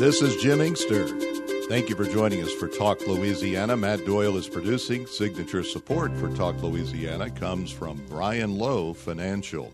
This is Jim Inkster. Thank you for joining us for Talk Louisiana. Matt Doyle is producing. Signature support for Talk Louisiana comes from Brian Lowe Financial.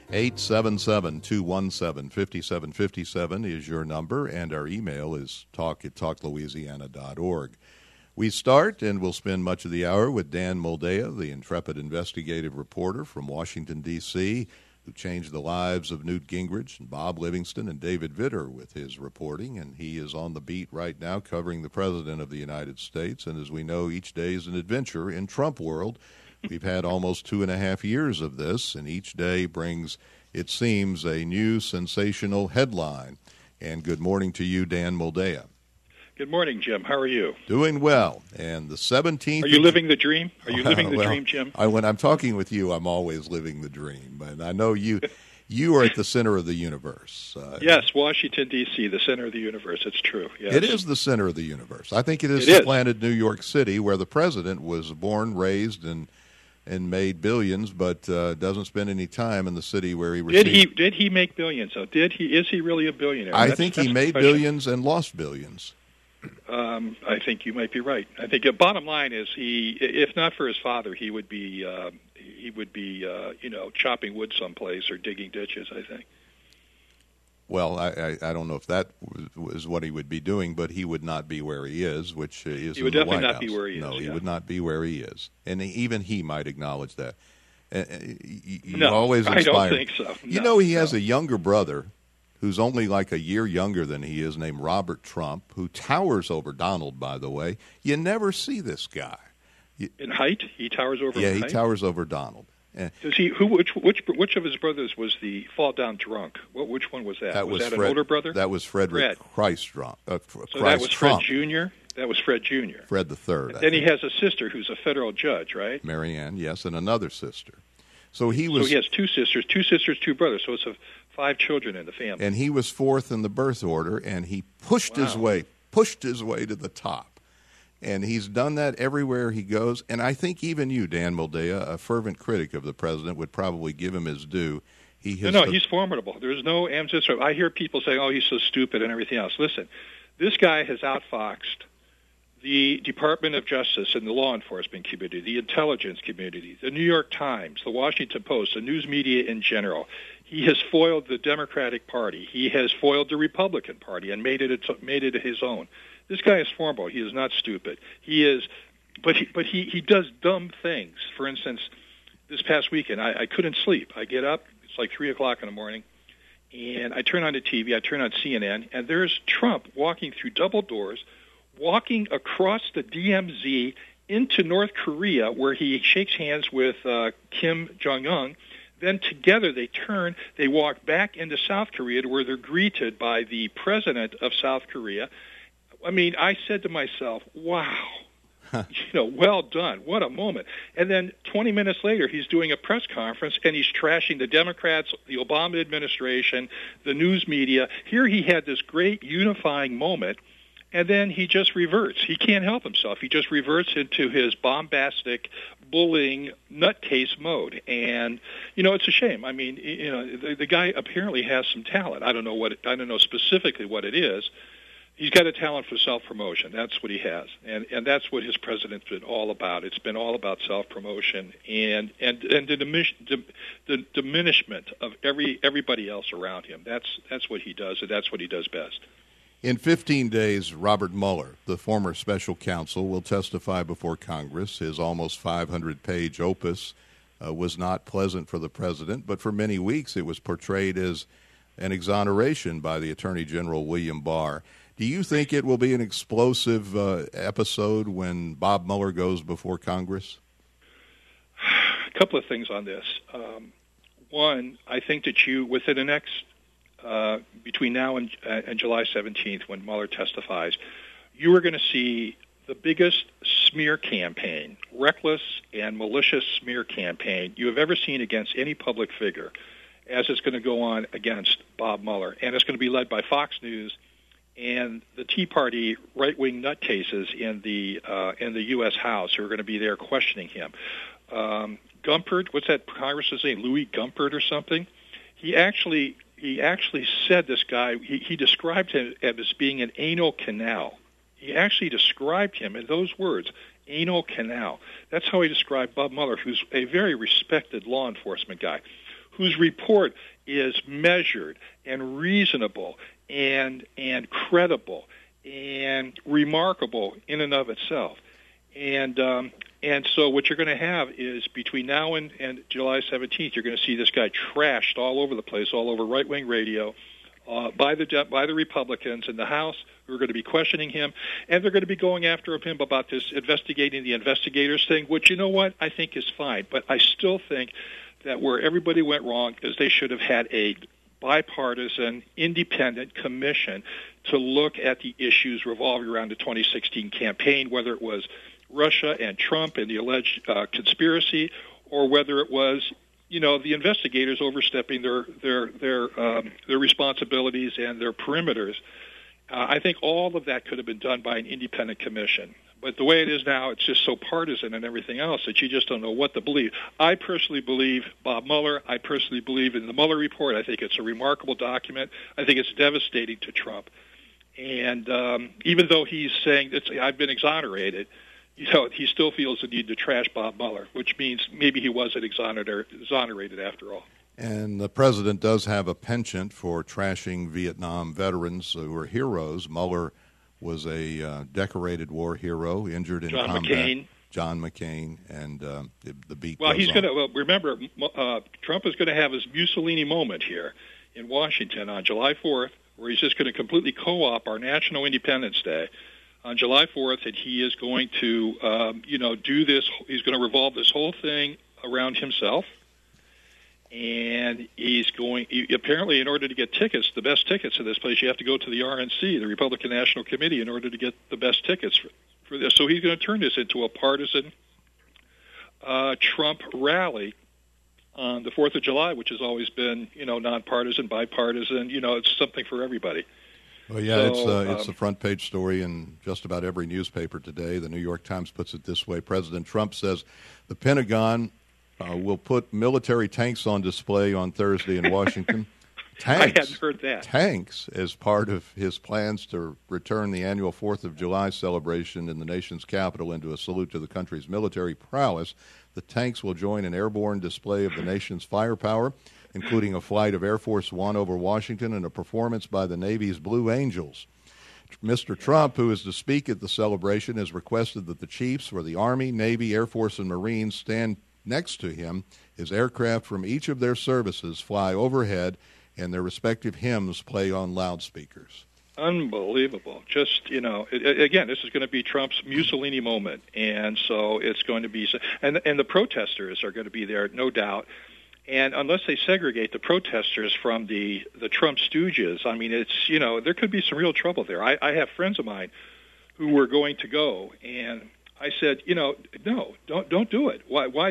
877-217-5757 is your number, and our email is talk@talklouisiana.org. We start and we'll spend much of the hour with Dan Moldea, the intrepid investigative reporter from Washington, D.C., who changed the lives of Newt Gingrich and Bob Livingston and David Vitter with his reporting, and he is on the beat right now covering the President of the United States. And as we know, each day is an adventure in Trump world. We've had almost 2.5 years of this, and each day brings, it seems, a new sensational headline. And good morning to you, Dan Moldea. Good morning, Jim. How are you? Doing well. And the 17th... Are you living the dream? Are you living the dream, Jim? When I'm talking with you, I'm always living the dream. And I know you are at the center of the universe. Yes, Washington, D.C., the center of the universe. It's true. Yes. It is the center of the universe. I think it is supplanted New York City, where the president was born, raised, and made billions, but doesn't spend any time in the city where he received... Did he make billions, though? Is he really a billionaire? I think he made billions and lost billions. I think you might be right. I think the bottom line is if not for his father, he would be chopping wood someplace or digging ditches, I think. Well, I don't know if that was what he would be doing, but he would not be where he is, which is he would in the definitely White not House. be where he is. No, he would not be where he is, and even he might acknowledge that. No, always inspire. I don't think so. You know, he has a younger brother who's only like a year younger than he is, named Robert Trump, who towers over Donald, by the way. You never see this guy. In height? He towers over Yeah, height? he towers over Donald. Does he? Which of his brothers was the fall down drunk? Which one was that? Was that an older brother? That was Frederick Christ Trump. So that was Fred Jr.? That was Fred Jr. Fred III. Then he has a sister who's a federal judge, right? Marianne, yes, and another sister. So he has two sisters, two brothers. So it's 5 children in the family. And he was fourth in the birth order, and he pushed his way to the top. And he's done that everywhere he goes. And I think even you, Dan Moldea, a fervent critic of the president, would probably give him his due. He's formidable. There's no answer. I hear people saying, "Oh, he's so stupid," and everything else. Listen, this guy has outfoxed the Department of Justice and the law enforcement community, the intelligence community, the New York Times, the Washington Post, the news media in general. He has foiled the Democratic Party. He has foiled the Republican Party and made it his own. This guy is formidable. He is not stupid. He is, but he does dumb things. For instance, this past weekend, I couldn't sleep. I get up. It's like 3:00 in the morning, and I turn on the TV. I turn on CNN, and there's Trump walking through double doors, walking across the DMZ into North Korea, where he shakes hands with Kim Jong-un. Then together they walk back into South Korea to where they're greeted by the president of South Korea. I mean, I said to myself, wow, well done. What a moment. And then 20 minutes later, he's doing a press conference, and he's trashing the Democrats, the Obama administration, the news media. Here he had this great unifying moment, and then he just reverts. He can't help himself. He just reverts into his bombastic, bullying, nutcase mode. And, it's a shame. I mean, the guy apparently has some talent. I don't know specifically what it is. He's got a talent for self-promotion. That's what he has. And that's what his president's been all about. It's been all about self-promotion and the diminishment of everybody else around him. That's what he does, and that's what he does best. In 15 days, Robert Mueller, the former special counsel, will testify before Congress. His almost 500-page opus was not pleasant for the president, but for many weeks it was portrayed as an exoneration by the Attorney General William Barr. Do you think it will be an explosive episode when Bob Mueller goes before Congress? A couple of things on this. One, I think that within the next between now and July 17th, when Mueller testifies, you are going to see the biggest smear campaign, reckless and malicious smear campaign you have ever seen against any public figure, as it's going to go on against Bob Mueller. And it's going to be led by Fox News and the Tea Party right-wing nutcases in the U.S. House who are going to be there questioning him. Gumpert, what's that Congressman's name, Louis Gumpert or something? He actually he actually said this guy, he described him as being an anal canal. He actually described him in those words, anal canal. That's how he described Bob Mueller, who's a very respected law enforcement guy, whose report is measured and reasonable and credible and remarkable in and of itself. And so what you're going to have is between now and July 17th, you're going to see this guy trashed all over the place, all over right-wing radio, by the Republicans in the House who are going to be questioning him, and they're going to be going after him about this investigating the investigators thing, which, you know what, I think is fine. But I still think that where everybody went wrong is they should have had a bipartisan, independent commission to look at the issues revolving around the 2016 campaign, whether it was Russia and Trump and the alleged conspiracy, or whether it was, the investigators overstepping their responsibilities and their perimeters. I think all of that could have been done by an independent commission. But the way it is now, it's just so partisan and everything else that you just don't know what to believe. I personally believe Bob Mueller. I personally believe in the Mueller report. I think it's a remarkable document. I think it's devastating to Trump. And even though he's saying I've been exonerated, he still feels the need to trash Bob Mueller, which means maybe he wasn't exonerated after all. And the president does have a penchant for trashing Vietnam veterans who are heroes. Mueller was a decorated war hero, injured in combat. John McCain, and the beat. Well, he's going to remember. Trump is going to have his Mussolini moment here in Washington on July 4th, where he's just going to completely co-opt our National Independence Day on July 4th, and he is going to, do this. He's going to revolve this whole thing around himself. And apparently, in order to get tickets, the best tickets to this place, you have to go to the RNC, the Republican National Committee, in order to get the best tickets for this. So he's going to turn this into a partisan Trump rally on the 4th of July, which has always been, nonpartisan, bipartisan. It's something for everybody. Well, yeah, it's the front page story in just about every newspaper today. The New York Times puts it this way. President Trump says the Pentagon will put military tanks on display on Thursday in Washington. Tanks, I hadn't heard that. Tanks as part of his plans to return the annual 4th of July celebration in the nation's capital into a salute to the country's military prowess. The tanks will join an airborne display of the nation's firepower, including a flight of Air Force One over Washington and a performance by the Navy's Blue Angels. Mr. Trump, who is to speak at the celebration, has requested that the chiefs for the Army, Navy, Air Force, and Marines stand next to him as aircraft from each of their services fly overhead and their respective hymns play on loudspeakers. Unbelievable. Just, again, this is going to be Trump's Mussolini moment. And so it's going to be, and the protesters are going to be there, no doubt. And unless they segregate the protesters from the Trump stooges, I mean, it's, there could be some real trouble there. I have friends of mine who were going to go, and I said, no, don't do it. Why?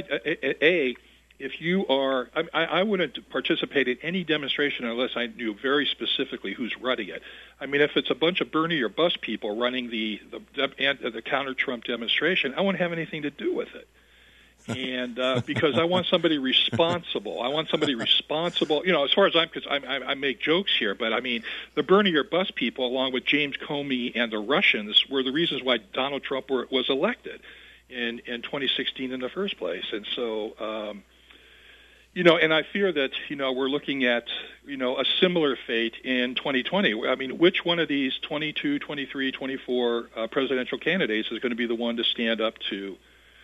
If you are, I wouldn't participate in any demonstration unless I knew very specifically who's running it. I mean, if it's a bunch of Bernie or Bus people running the counter-Trump demonstration, I wouldn't have anything to do with it. And because I want somebody responsible. As far as I'm concerned, I make jokes here, but I mean, the Bernie or Bus people, along with James Comey and the Russians, were the reasons why Donald Trump was elected in 2016 in the first place. And so, and I fear that, we're looking at, a similar fate in 2020. I mean, which one of these 22, 23, 24 presidential candidates is going to be the one to stand up to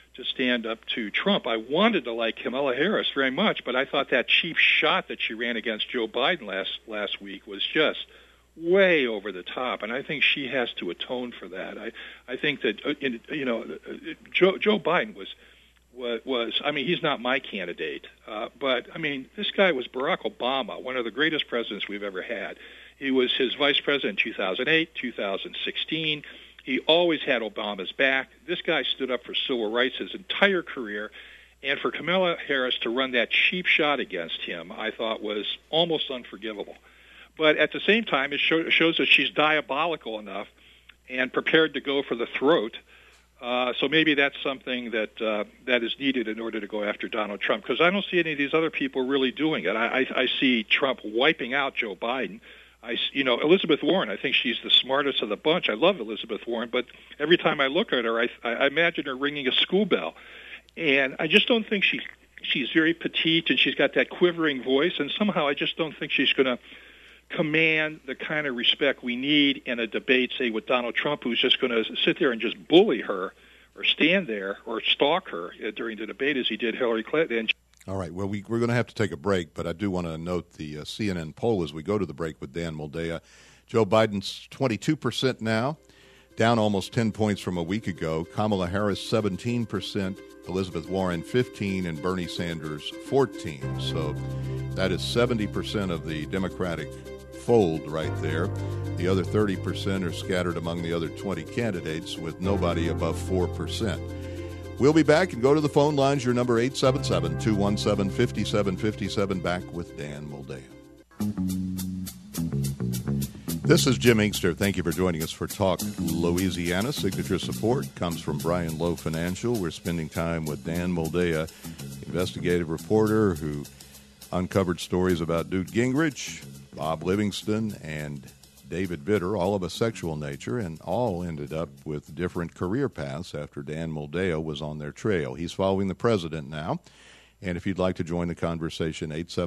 Trump? I wanted to like Kamala Harris very much, but I thought that cheap shot that she ran against Joe Biden last week was just way over the top, and I think she has to atone for that. I think that Joe Biden was I mean, he's not my candidate, but I mean, this guy was Barack Obama, one of the greatest presidents we've ever had. He was his vice president in 2008, 2016. He always had Obama's back. This guy stood up for civil rights his entire career, and for Kamala Harris to run that cheap shot against him, I thought was almost unforgivable. But at the same time, it shows that she's diabolical enough and prepared to go for the throat So maybe that's something that is needed in order to go after Donald Trump, because I don't see any of these other people really doing it. I see Trump wiping out Joe Biden. Elizabeth Warren, I think she's the smartest of the bunch. I love Elizabeth Warren, but every time I look at her, I imagine her ringing a school bell. And I just don't think she's very petite, and she's got that quivering voice, and somehow I just don't think she's going to command the kind of respect we need in a debate, say, with Donald Trump, who's just going to sit there and just bully her or stand there or stalk her during the debate as he did Hillary Clinton. All right. Well, we're going to have to take a break, but I do want to note the CNN poll as we go to the break with Dan Moldea. Joe Biden's 22% now, down almost 10 points from a week ago. Kamala Harris, 17%. Elizabeth Warren, 15%, and Bernie Sanders, 14%. So that is 70% of the Democratic fold right there. The other 30% are scattered among the other 20 candidates with nobody above 4%. We'll be back and go to the phone lines. Your number 877-217-5757. Back with Dan Moldea. This is Jim Inkster. Thank you for joining us for Talk Louisiana. Signature support comes from Brian Lowe Financial. We're spending time with Dan Moldea, investigative reporter who uncovered stories about Newt Gingrich, Bob Livingston, and David Vitter, all of a sexual nature, and all ended up with different career paths after Dan Moldea was on their trail. He's following the president now. And if you'd like to join the conversation,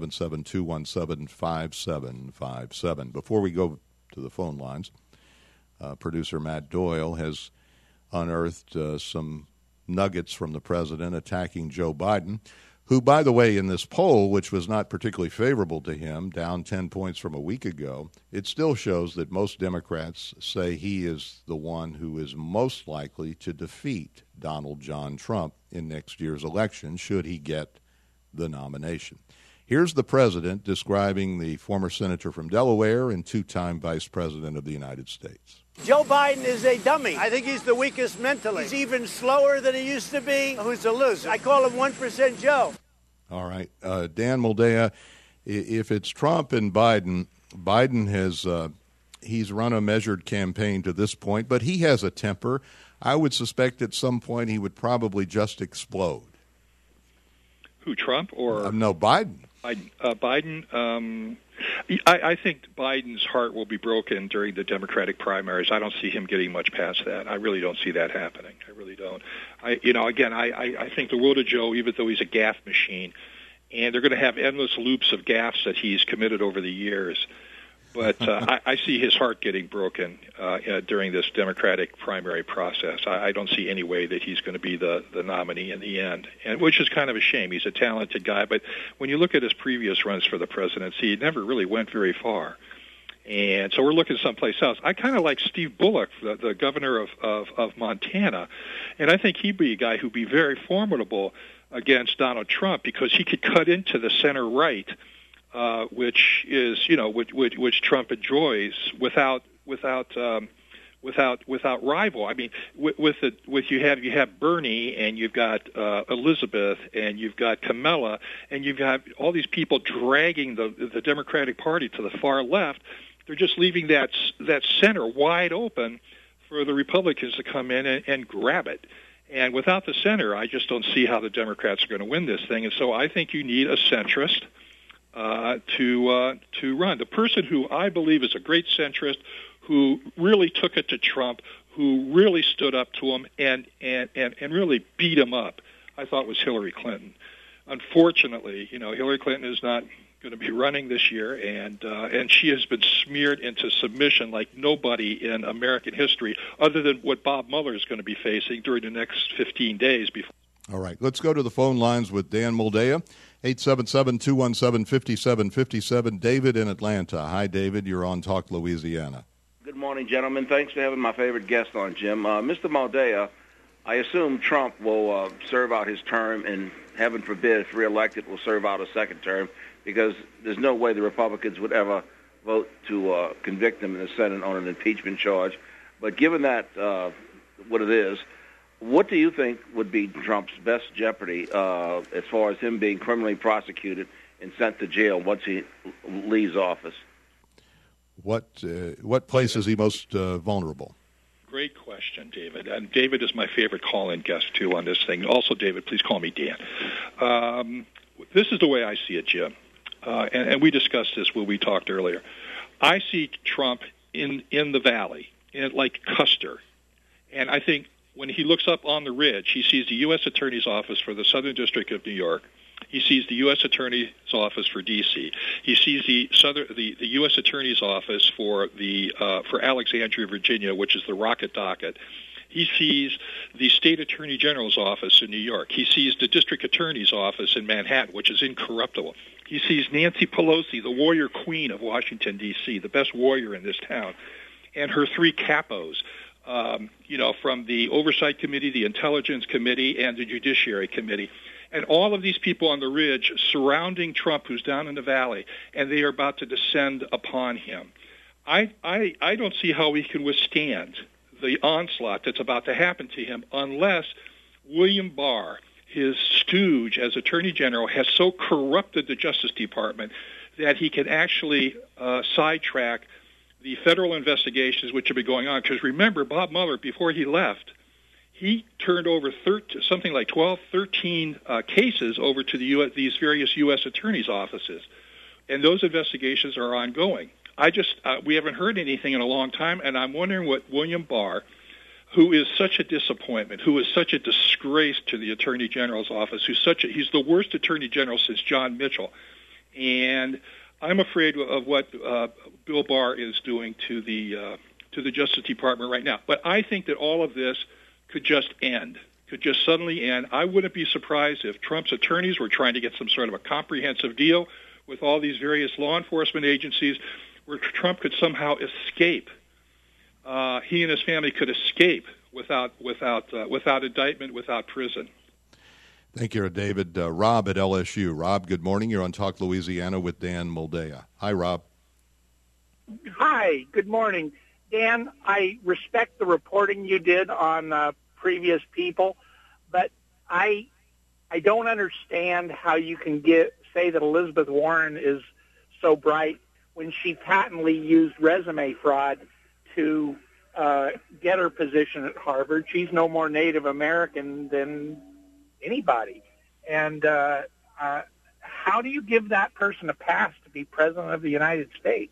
877-217-5757. Before we go to the phone lines, producer Matt Doyle has unearthed some nuggets from the president attacking Joe Biden, who, by the way, in this poll, which was not particularly favorable to him, down 10 points from a week ago, it still shows that most Democrats say he is the one who is most likely to defeat Donald John Trump in next year's election, should he get the nomination. Here's the president describing the former senator from Delaware and two-time vice president of the United States. Joe Biden is a dummy. I think he's the weakest mentally. He's even slower than he used to be. Who's a loser? I call him 1% Joe. All right. Dan Moldea, if it's Trump and Biden has he's run a measured campaign to this point, but he has a temper. I would suspect at some point he would probably just explode. Who, Trump or? No, Biden. Biden. I think Biden's heart will be broken during the Democratic primaries. I don't see him getting much past that. I really don't see that happening. I really don't. I think the world of Joe, even though he's a gaffe machine, and they're going to have endless loops of gaffes that he's committed over the years. But I see his heart getting broken during this Democratic primary process. I don't see any way that he's going to be the nominee in the end, and which is kind of a shame. He's a talented guy, but when you look at his previous runs for the presidency, he never really went very far. And so we're looking someplace else. I kind of like Steve Bullock, the governor of Montana, and I think he'd be a guy who'd be very formidable against Donald Trump because he could cut into the center right. Which which Trump enjoys without rival. I mean, you have Bernie and you've got Elizabeth and you've got Kamala and you've got all these people dragging the Democratic Party to the far left. They're just leaving that center wide open for the Republicans to come in and grab it. And without the center, I just don't see how the Democrats are going to win this thing. And so I think you need a centrist to run. The person who I believe is a great centrist, who really took it to Trump, who really stood up to him and really beat him up, I thought was Hillary Clinton. Unfortunately, Hillary Clinton is not going to be running this year, and she has been smeared into submission like nobody in American history, other than what Bob Mueller is going to be facing during the next 15 days before. All right, let's go to the phone lines with Dan Moldea, 877-217-5757. David in Atlanta. Hi, David. You're on Talk Louisiana. Good morning, gentlemen. Thanks for having my favorite guest on, Jim. Mr. Moldea, I assume Trump will serve out his term, and heaven forbid, if reelected, will serve out a second term, because there's no way the Republicans would ever vote to convict him in the Senate on an impeachment charge. But given that what it is, what do you think would be Trump's best jeopardy as far as him being criminally prosecuted and sent to jail once he leaves office? What place is he most vulnerable? Great question. question, David. And David is my favorite call-in guest, too, on this thing. Also, David, please call me Dan. This is the way I see it, Jim. And we discussed this when we talked earlier. I see Trump in the valley, like Custer. And I think when he looks up on the ridge, he sees the U.S. Attorney's Office for the Southern District of New York. He sees the U.S. Attorney's Office for D.C. He sees the U.S. Attorney's Office for Alexandria, Virginia, which is the Rocket Docket. He sees the State Attorney General's office in New York. He sees the District Attorney's office in Manhattan, which is incorruptible. He sees Nancy Pelosi, the warrior queen of Washington, D.C., the best warrior in this town, and her three capos, from the Oversight Committee, the Intelligence Committee, and the Judiciary Committee. And all of these people on the ridge surrounding Trump, who's down in the valley, and they are about to descend upon him. I don't see how he can withstand the onslaught that's about to happen to him unless William Barr, his stooge as Attorney General, has so corrupted the Justice Department that he can actually sidetrack the federal investigations which have been going on. Because remember, Bob Mueller, before he left, he turned over something like 12, 13 cases over to these various U.S. attorneys' offices, and those investigations are ongoing. We haven't heard anything in a long time, and I'm wondering what William Barr, who is such a disappointment, who is such a disgrace to the Attorney General's office, he's the worst Attorney General since John Mitchell, and I'm afraid of what Bill Barr is doing to the Justice Department right now. But I think that all of this could just suddenly end. I wouldn't be surprised if Trump's attorneys were trying to get some sort of a comprehensive deal with all these various law enforcement agencies where Trump could somehow escape. He and his family could escape without indictment, without prison. Thank you, David. Rob at LSU. Rob, good morning. You're on Talk Louisiana with Dan Moldea. Hi, Rob. Hi, good morning. Dan, I respect the reporting you did on previous people, but I don't understand how you can say that Elizabeth Warren is so bright when she patently used resume fraud to get her position at Harvard. She's no more Native American than anybody. And how do you give that person a pass to be president of the United States?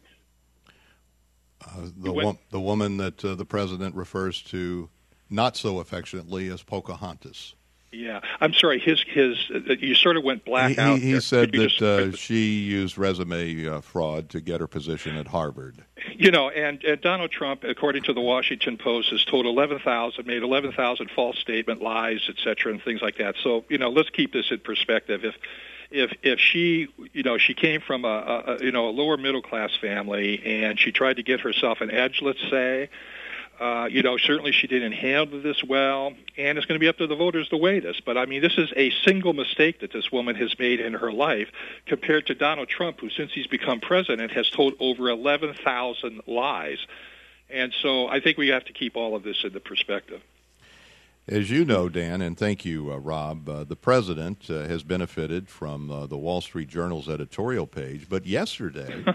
The woman that the president refers to not so affectionately as Pocahontas. Yeah, I'm sorry. You sort of went black out. He said that she used resume fraud to get her position at Harvard. And Donald Trump, according to the Washington Post, has made 11,000 false statement lies, et cetera, and things like that. So, let's keep this in perspective. If she, she came from a lower middle class family and she tried to get herself an edge, let's say, certainly she didn't handle this well, and it's going to be up to the voters to weigh this. But, this is a single mistake that this woman has made in her life compared to Donald Trump, who, since he's become president, has told over 11,000 lies. And so I think we have to keep all of this into perspective. As you know, Dan, and thank you, Rob, the president has benefited from the Wall Street Journal's editorial page. But yesterday,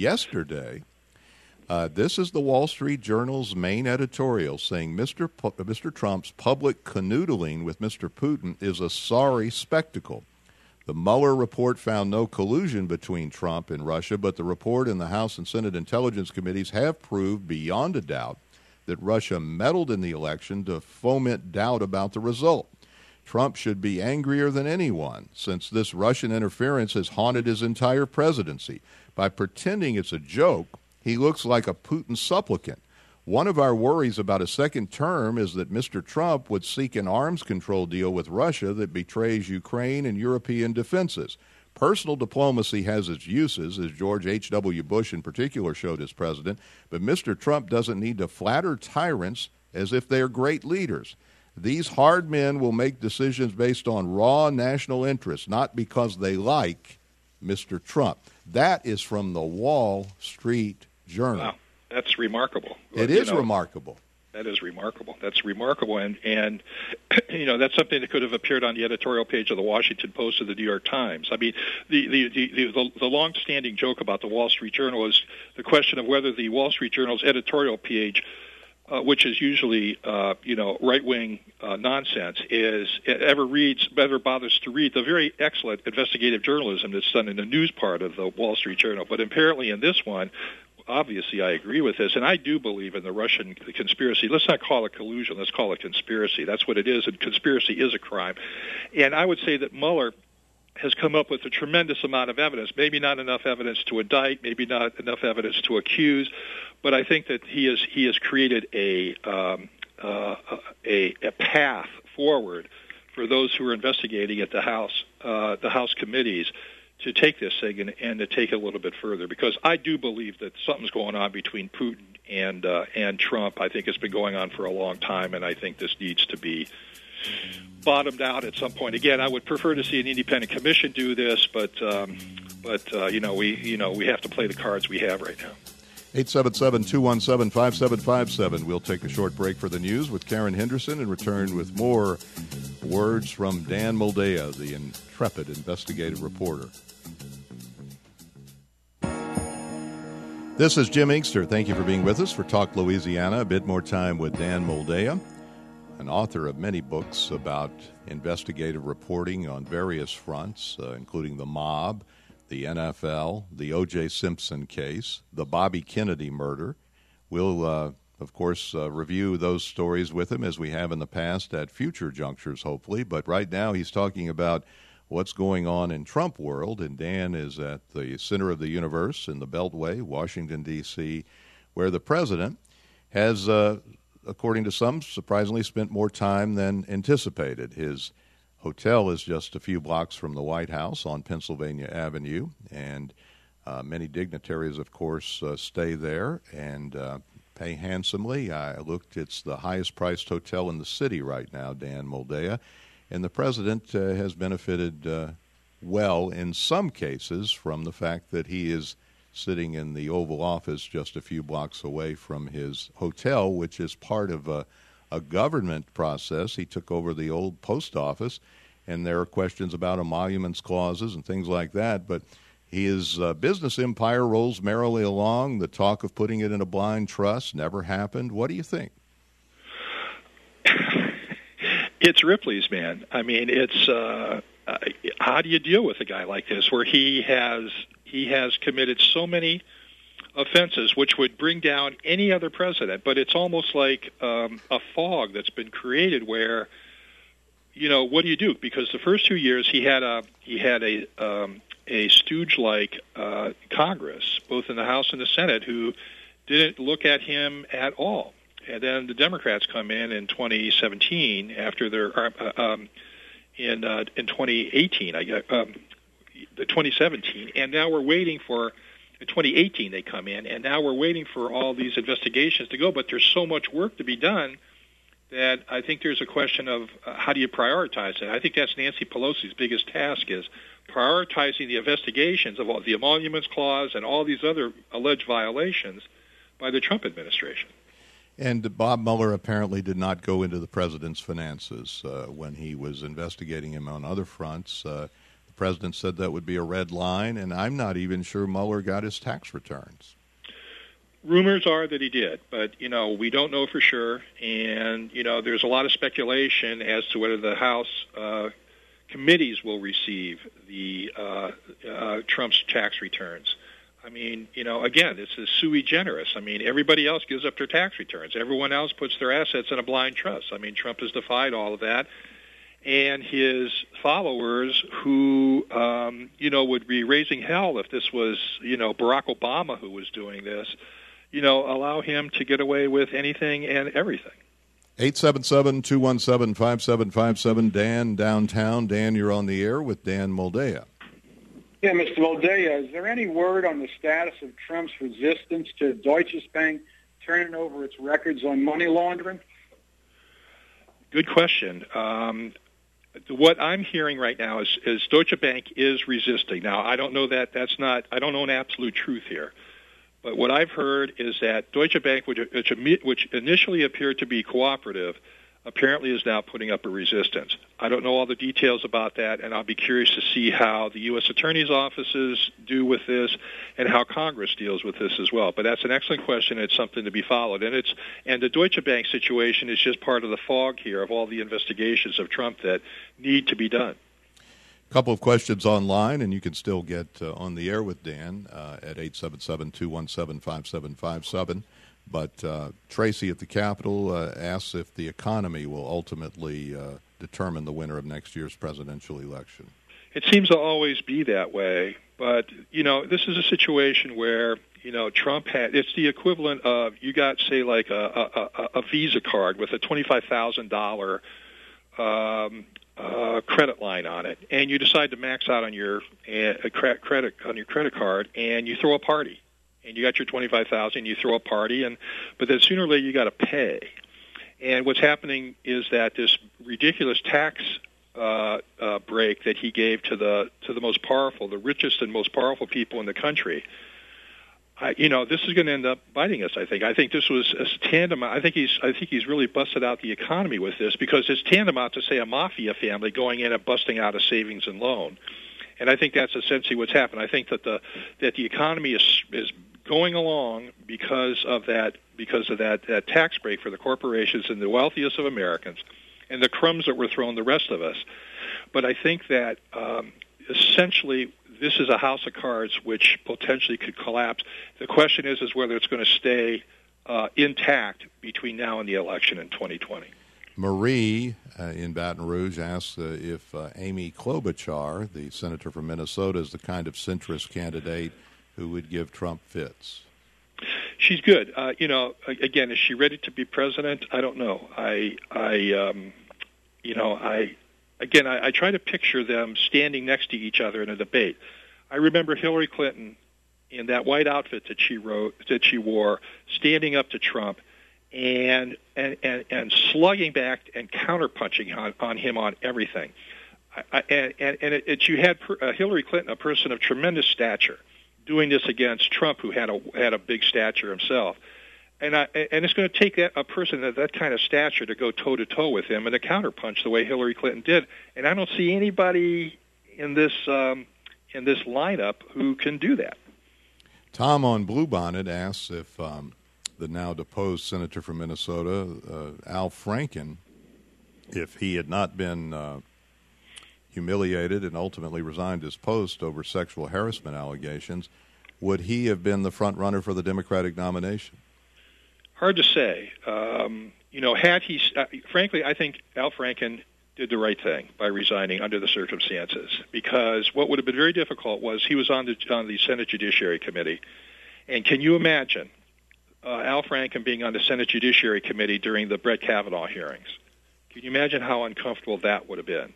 this is the Wall Street Journal's main editorial saying Mr. Trump's public canoodling with Mr. Putin is a sorry spectacle. The Mueller report found no collusion between Trump and Russia, but the report in the House and Senate Intelligence Committees have proved beyond a doubt that Russia meddled in the election to foment doubt about the result. Trump should be angrier than anyone, since this Russian interference has haunted his entire presidency. By pretending it's a joke, he looks like a Putin supplicant. One of our worries about a second term is that Mr. Trump would seek an arms control deal with Russia that betrays Ukraine and European defenses. Personal diplomacy has its uses, as George H.W. Bush in particular showed as president, but Mr. Trump doesn't need to flatter tyrants as if they're great leaders. These hard men will make decisions based on raw national interests, not because they like Mr. Trump. That is from the Wall Street Journal. Wow, that's remarkable. It is remarkable. That is remarkable. That's remarkable, and that's something that could have appeared on the editorial page of the Washington Post or the New York Times. I mean, the long-standing joke about the Wall Street Journal is the question of whether the Wall Street Journal's editorial page which is usually right-wing nonsense, ever bothers to read the very excellent investigative journalism that's done in the news part of the Wall Street Journal. But apparently in this one, obviously I agree with this, and I do believe in the Russian conspiracy. Let's not call it collusion. Let's call it conspiracy. That's what it is, and conspiracy is a crime. And I would say that Mueller has come up with a tremendous amount of evidence, maybe not enough evidence to indict, maybe not enough evidence to accuse, but I think that he has created a path forward for those who are investigating at the House committees to take this thing and to take it a little bit further, because I do believe that something's going on between Putin and Trump. I think it's been going on for a long time, and I think this needs to be bottomed out at some point. Again, I would prefer to see an independent commission do this, but we have to play the cards we have right now. 877-217-5757. We'll take a short break for the news with Karen Henderson and return with more words from Dan Moldea, the intrepid investigative reporter. This is Jim Inkster. Thank you for being with us for Talk Louisiana. A bit more time with Dan Moldea, an author of many books about investigative reporting on various fronts, including the mob, the NFL, the O.J. Simpson case, the Bobby Kennedy murder. We'll, of course, review those stories with him as we have in the past at future junctures, hopefully. But right now he's talking about what's going on in Trump world, and Dan is at the center of the universe in the Beltway, Washington, D.C., where the president has, according to some, surprisingly spent more time than anticipated. His hotel is just a few blocks from the White House on Pennsylvania Avenue, and many dignitaries, of course, stay there and pay handsomely. I looked, it's the highest-priced hotel in the city right now, Dan Moldea, and the president has benefited well in some cases from the fact that he is sitting in the Oval Office just a few blocks away from his hotel, which is part of a government process. He took over the old post office, and there are questions about emoluments clauses and things like that. But his business empire rolls merrily along. The talk of putting it in a blind trust never happened. What do you think? It's Ripley's, man. I mean, it's how do you deal with a guy like this, where he has committed so many offenses which would bring down any other president, but it's almost like a fog that's been created where, what do you do? Because the first 2 years he had a stooge-like Congress, both in the House and the Senate, who didn't look at him at all. And then the Democrats come in 2017 after their in 2018, the 2017, and now we're waiting for. In 2018, they come in, and now we're waiting for all these investigations to go. But there's so much work to be done that I think there's a question of how do you prioritize it. I think that's Nancy Pelosi's biggest task, is prioritizing the investigations of all the emoluments clause and all these other alleged violations by the Trump administration. And Bob Mueller apparently did not go into the president's finances when he was investigating him on other fronts. The president said that would be a red line, and I'm not even sure Mueller got his tax returns. Rumors are that he did, but, we don't know for sure. And, there's a lot of speculation as to whether the House committees will receive the Trump's tax returns. I mean, again, this is sui generis. I mean, everybody else gives up their tax returns. Everyone else puts their assets in a blind trust. I mean, Trump has defied all of that. And his followers who, would be raising hell if this was, Barack Obama who was doing this, allow him to get away with anything and everything. 877-217-5757. Dan, downtown. Dan, you're on the air with Dan Moldea. Yeah, Mr. Moldea, is there any word on the status of Trump's resistance to Deutsche Bank turning over its records on money laundering? Good question. What I'm hearing right now is Deutsche Bank is resisting. Now, I don't know I don't know an absolute truth here. But what I've heard is that Deutsche Bank, which initially appeared to be cooperative, apparently is now putting up a resistance. I don't know all the details about that, and I'll be curious to see how the U.S. Attorney's offices do with this and how Congress deals with this as well. But that's an excellent question. It's something to be followed. And the Deutsche Bank situation is just part of the fog here of all the investigations of Trump that need to be done. A couple of questions online, and you can still get on the air with Dan at 877-217-5757. But Tracy at the Capitol asks if the economy will ultimately determine the winner of next year's presidential election. It seems to always be that way. But, this is a situation where, Trump it's the equivalent of you got, say, like a Visa card with a $25,000 credit line on it, and you decide to max out on your credit card, and you throw a party. And you got your $25,000, you throw a party, but then sooner or later you got to pay. And what's happening is that this ridiculous tax break that he gave to the most powerful, the richest and most powerful people in the country, this is going to end up biting us. I think this was a tantamount. I think he's really busted out the economy with this, because it's tantamount to, say, a mafia family going in and busting out a savings and loan. And I think that's essentially what's happened. I think that the economy is going along because of that tax break for the corporations and the wealthiest of Americans, and the crumbs that were thrown the rest of us. But I think that essentially this is a house of cards which potentially could collapse. The question is whether it's going to stay intact between now and the election in 2020. Marie in Baton Rouge asks if Amy Klobuchar, the senator from Minnesota, is the kind of centrist candidate who would give Trump fits. She's good. Again, is she ready to be president? I don't know. I try to picture them standing next to each other in a debate. I remember Hillary Clinton in that white outfit that she wore, standing up to Trump and slugging back and counterpunching on him on everything. You had Hillary Clinton, a person of tremendous stature, doing this against Trump, who had a big stature himself, and it's going to take a person of that kind of stature to go toe to toe with him and to counterpunch the way Hillary Clinton did. And I don't see anybody in this lineup who can do that. Tom on Bluebonnet asks if the now deposed senator from Minnesota, Al Franken, if he had not been humiliated and ultimately resigned his post over sexual harassment allegations, would he have been the front runner for the Democratic nomination? Hard to say. Had he, frankly, I think Al Franken did the right thing by resigning under the circumstances, because what would have been very difficult was he was on the Senate Judiciary Committee, and can you imagine Al Franken being on the Senate Judiciary Committee during the Brett Kavanaugh hearings? Can you imagine how uncomfortable that would have been?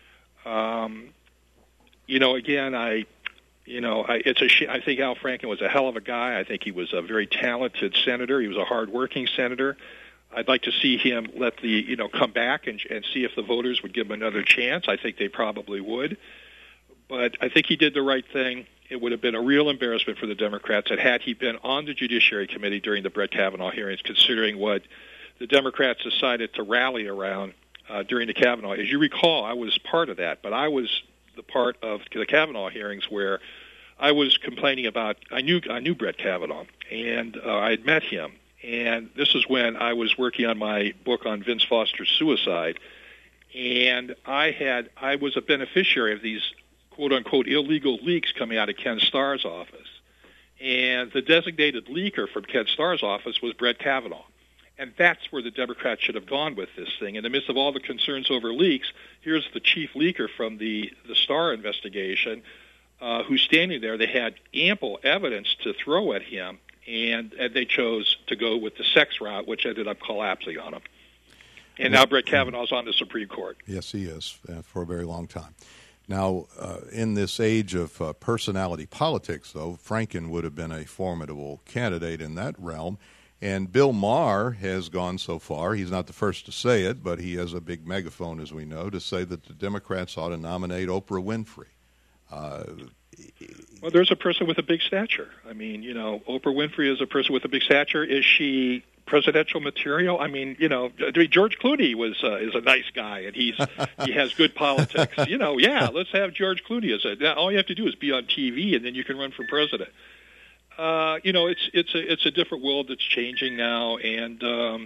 I think Al Franken was a hell of a guy. I think he was a very talented senator. He was a hard-working senator. I'd like to see him come back and see if the voters would give him another chance. I think they probably would. But I think he did the right thing. It would have been a real embarrassment for the Democrats had he been on the Judiciary Committee during the Brett Kavanaugh hearings, considering what the Democrats decided to rally around during the Kavanaugh. As you recall, I was part of that, but I was the part of the Kavanaugh hearings where I was complaining about. I knew Brett Kavanaugh, and I had met him, and this is when I was working on my book on Vince Foster's suicide, and I was a beneficiary of these quote unquote illegal leaks coming out of Ken Starr's office, and the designated leaker from Ken Starr's office was Brett Kavanaugh. And that's where the Democrats should have gone with this thing. In the midst of all the concerns over leaks, here's the chief leaker from the Starr investigation who's standing there. They had ample evidence to throw at him, and they chose to go with the sex route, which ended up collapsing on him. And now Brett Kavanaugh's on the Supreme Court. Yes, he is, for a very long time. Now, in this age of personality politics, though, Franken would have been a formidable candidate in that realm. And Bill Maher has gone so far, he's not the first to say it, but he has a big megaphone, as we know, to say that the Democrats ought to nominate Oprah Winfrey. Well, there's a person with a big stature. I mean, Oprah Winfrey is a person with a big stature. Is she presidential material. I mean, George Clooney is a nice guy, and he has good politics. Let's have George Clooney as all you have to do is be on TV, and then you can run for president. It's a different world that's changing now, and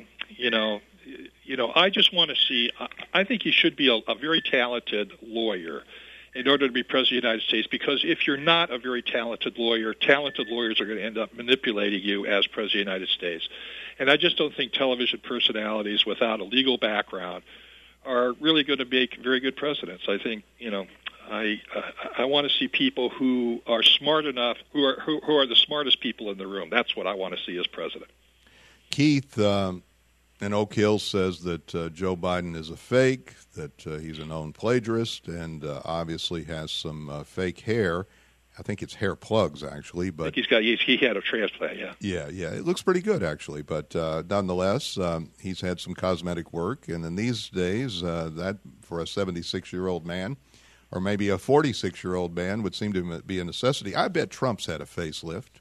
I just want to see. I think he should be a very talented lawyer in order to be president of the United States, because if you're not a very talented lawyers are going to end up manipulating you as president of the United States. And I just don't think television personalities without a legal background are really going to make very good presidents. I think, I want to see people who are smart enough, who are the smartest people in the room. That's what I want to see as president. Keith in Oak Hill says that Joe Biden is a fake, that he's a known plagiarist, and obviously has some fake hair. I think it's hair plugs, actually. But I think he had a transplant, yeah. Yeah. It looks pretty good, actually. But nonetheless, he's had some cosmetic work. And in these days, that for a 76-year-old man, or maybe a 46-year-old man, would seem to be a necessity. I bet Trump's had a facelift.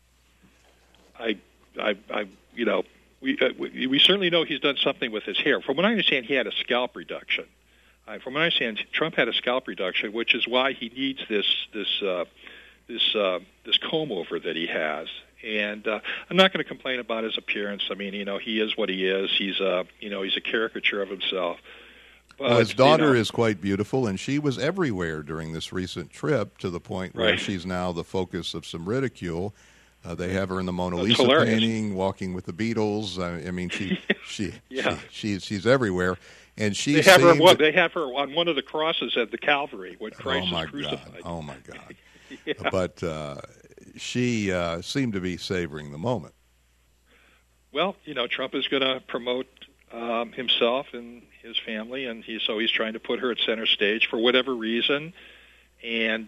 We certainly know he's done something with his hair. From what I understand, he had a scalp reduction. From what I understand, Trump had a scalp reduction, which is why he needs this comb over that he has. And I'm not going to complain about his appearance. I mean, he is what he is. He's a caricature of himself. But, well, his daughter is quite beautiful, and she was everywhere during this recent trip, to the point where she's now the focus of some ridicule. They have her in the Mona Lisa painting, walking with the Beatles. I mean, she's everywhere, and they have her on one of the crosses at the Calvary when Christ is crucified. Oh my God! Yeah. But she seemed to be savoring the moment. Well, Trump is going to promote himself and his family, and he's trying to put her at center stage for whatever reason, and.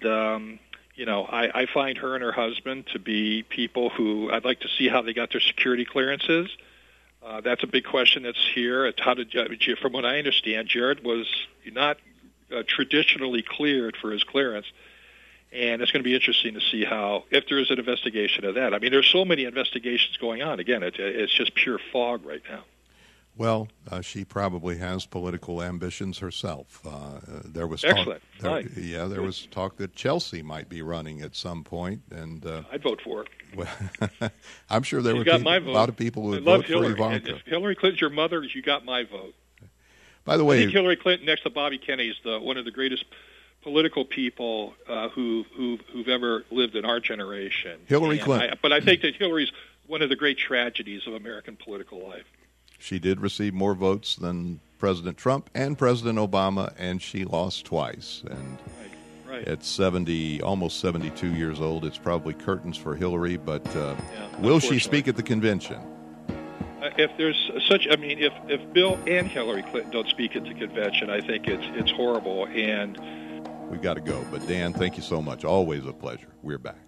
I find her and her husband to be people who I'd like to see how they got their security clearances. That's a big question that's here. From what I understand, Jared was not traditionally cleared for his clearance, and it's going to be interesting to see if there is an investigation of that. I mean, there's so many investigations going on. Again, it's just pure fog right now. Well, she probably has political ambitions herself. There was excellent. Talk, there was talk that Chelsea might be running at some point, and I'd vote for her. Well, I'm sure there were a lot of people who would vote for Ivanka. If Hillary Clinton's your mother, you got my vote. By the way, I think Hillary Clinton next to Bobby Kennedy is one of the greatest political people who've ever lived in our generation. Hillary Clinton. But I think that Hillary's one of the great tragedies of American political life. She did receive more votes than President Trump and President Obama, and she lost twice. And at almost 72 years old, it's probably curtains for Hillary. But will she speak at the convention? If Bill and Hillary Clinton don't speak at the convention, I think it's horrible. And we've got to go. But Dan, thank you so much. Always a pleasure. We're back.